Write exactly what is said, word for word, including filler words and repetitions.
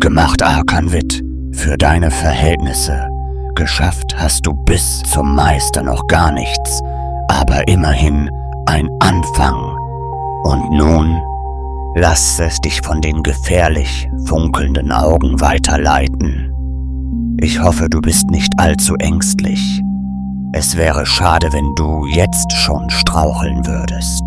gemacht, Arkanwid. Für deine Verhältnisse. Geschafft hast du bis zum Meister noch gar nichts, aber immerhin ein Anfang. Und nun lass es dich von den gefährlich funkelnden Augen weiterleiten. Ich hoffe, du bist nicht allzu ängstlich. Es wäre schade, wenn du jetzt schon straucheln würdest.